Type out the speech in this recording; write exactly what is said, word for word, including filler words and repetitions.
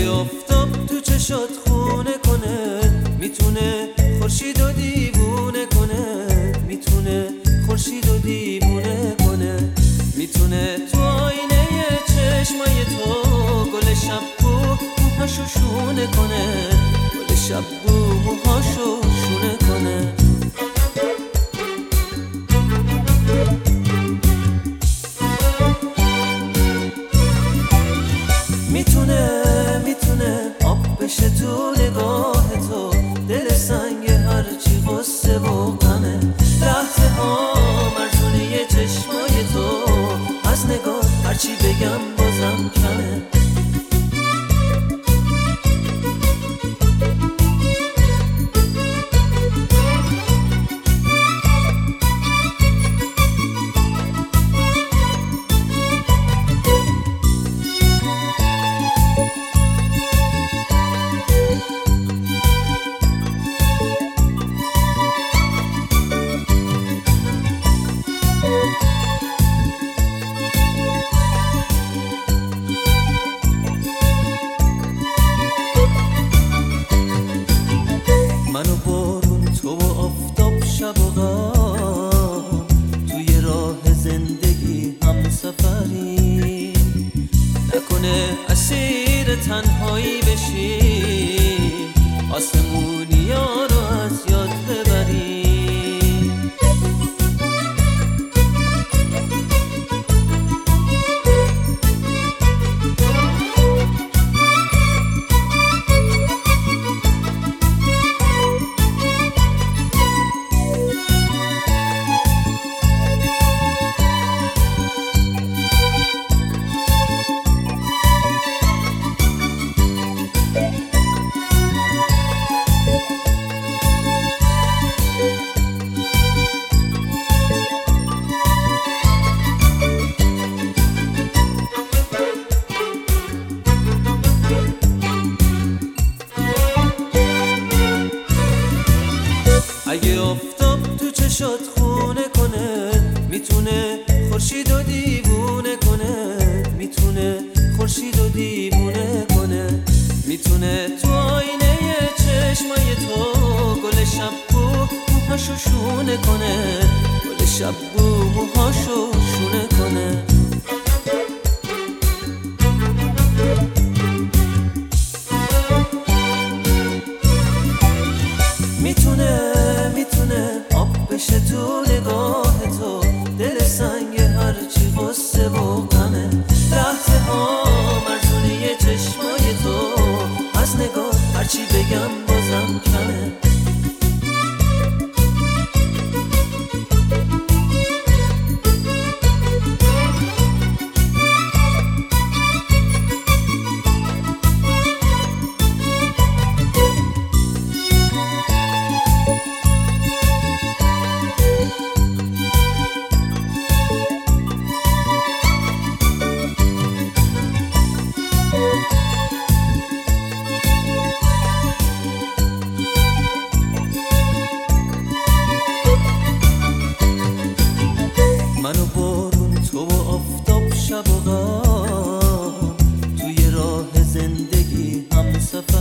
آفتاب تو چشات خونه کنه، میتونه خورشید و دیوونه کنه، میتونه خورشید و دیوونه کنه، میتونه تو آینه چشمای تو گل شبو موهاشو شونه کنه، گل شبو موهاشو شونه کنه. میتونه میتونه آب بشه تو نگاه تو، دل سنگ هرچی غصه و غمه، لحظه ها مرزونه چشمای تو، از نگاه هرچی بگم بازم کمه. من و بارون، تو و آفتاب، شب و غم، توی راه زندگی هم سفری، نکنه اسیر تنهایی بشیم، آسمونی ها رو از یاد ببریم. اگه آفتاب تو چشات خونه کنه، میتونه خورشید و دیوونه کنه، میتونه خورشید و دیوونه کنه، میتونه تو آینه چشمای تو گل شبو موهاشو شونه کنه، گل شبو موهاشو شونه کنه. میتونه میتونه آب بشه تو نگاه تو، دل سنگ هرچی غصه و غمه، لحظه ها مرزونه چشمای تو، از نگاه هرچی بگم بازم کمه. من و بارون، تو و آفتاب، شب و غم، توی راه زندگی هم سفر